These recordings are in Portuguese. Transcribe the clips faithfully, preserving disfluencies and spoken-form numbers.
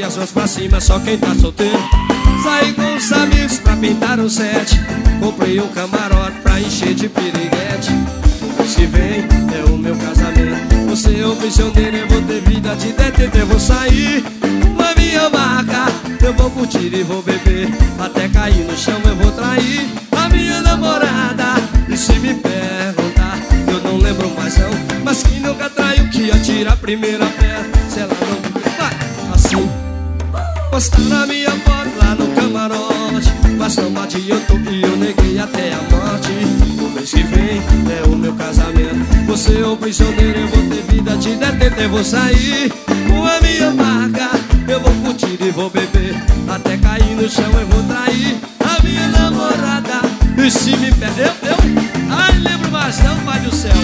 Jogue as mãos pra cima, só quem tá solteiro. Saí com os amigos pra pintar um set. Comprei um camarote pra encher de piriguete. O mês que vem é o meu casamento. Você é o prisioneiro, eu vou ter vida de detento. Eu vou sair na minha barca, eu vou curtir e vou beber até cair no chão. Eu vou trair a minha namorada. E se me perguntar, eu não lembro mais não. Mas quem nunca traiu que atira a primeira pedra. Se ela não vai assim, postar na minha foto lá no camarote. Mas não adiantou e eu neguei até a morte. O mês que vem é o meu casamento. Você é o prisioneiro, eu vou ter vida de detento. Eu vou sair com a minha barca, eu vou curtir e vou beber até cair no chão. Eu vou trair a minha namorada. E se me perde, eu, eu ai, lembro mais não, pai do céu.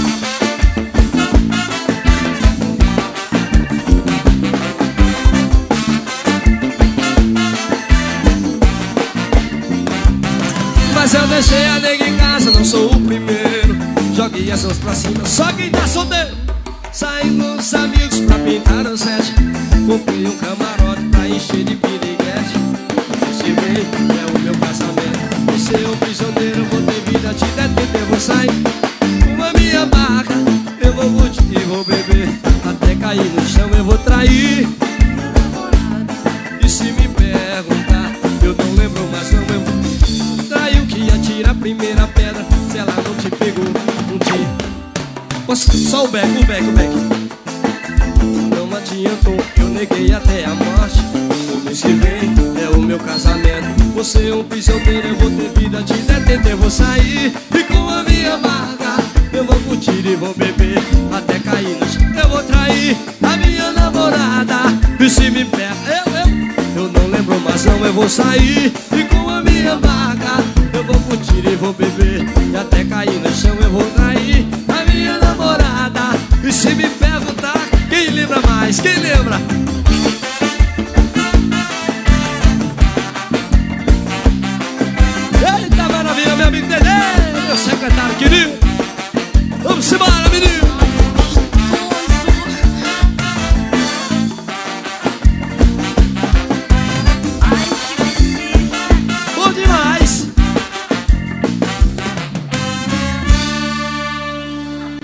Mas eu deixei a nega em casa, não sou o primeiro. Joguei as mãos pra cima, só quem tá solteiro. Saí com os amigos pra pintar o set. Comprei um camarote pra encher de piriguete. Esse vem é o meu casamento. Você é o prisioneiro, eu vou ter vida de detento. Eu vou sair com a minha barca, eu vou curtir e vou beber até cair no chão. Eu vou trair. E se me perguntar, eu não lembro mais não. Eu traiu que atira a primeira pedra. Se ela não te pegou um dia. Só o beck, o beck, o beck. Não adiantou, eu neguei até a morte. O mês que vem é o meu casamento. Você é um prisioneiro, eu vou ter vida de detento. Eu vou sair e com a minha barca, eu vou curtir e vou beber até cair no chão. Eu vou trair a minha namorada. E se me perde, eu, eu, eu não lembro mais não. Eu vou sair e com a minha barca, eu vou curtir e vou beber e até cair no chão. Eu vou trair a minha namorada. E se me perguntar, quem lembra mais? Quem lembra?